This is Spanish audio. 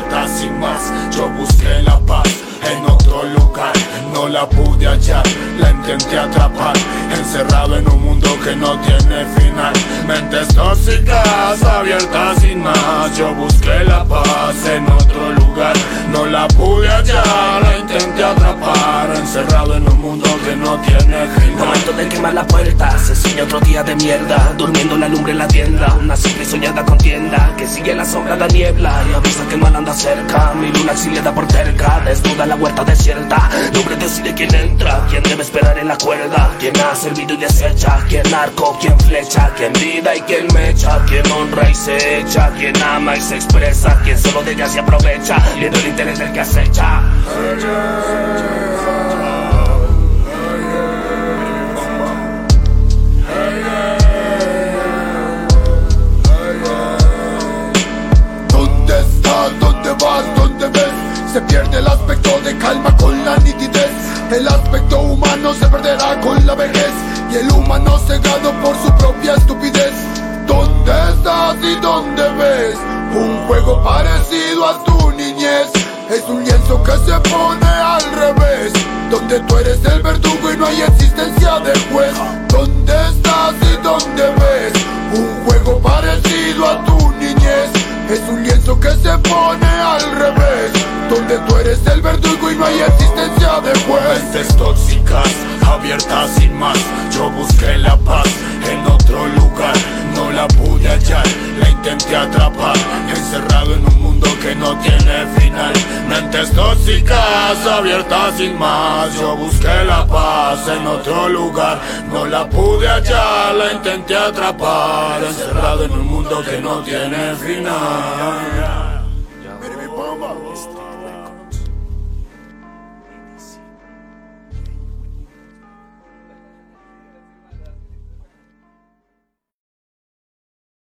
abierta sin más. Yo busqué la paz en otro lugar, no la pude hallar, la intenté atrapar, encerrado en un mundo que no tiene final. Mentes tóxicas, abiertas sin más. Yo busqué la paz en otro lugar, no la pude hallar, la intenté atrapar, encerrado en un mundo que no tiene final. Momento de quemar la puerta, se sueña otro día de mierda, durmiendo la lumbre en la tienda, una simple y soñada contienda que sigue la sombra de niebla y avisa que el mal anda cerca. Mi luna exiliada por terca, desnuda en la huerta desierta. Lumbre decide quién entra, quién debe esperar en la cuerda, quién ha servido y desecha, quién arco, quién flecha, quién vida y quién mecha, quién honra y se echa, quién ama y se expresa, quién solo de ella se aprovecha, viendo el interés del que acecha. ¿Dónde ves? Se pierde el aspecto de calma con la nitidez. El aspecto humano se perderá con la vejez, y el humano cegado por su propia estupidez. ¿Dónde estás y dónde ves? Un juego parecido a tu niñez. Es un lienzo que se pone al revés, donde tú eres el verdugo y no hay existencia de juez. ¿Dónde estás y dónde ves? Un juego parecido a tu niñez. Es un lienzo que se pone al revés, donde tú eres el verdugo y no hay existencia de juez. Mentes tóxicas, abiertas sin más. Yo busqué la paz en otro lugar, no la pude hallar, la intenté atrapar, encerrado en un mundo que no tiene final. Mentes tóxicas, abiertas sin más. Yo busqué la paz en otro lugar, no la pude hallar, la intenté atrapar, encerrado en un mundo que no tiene final.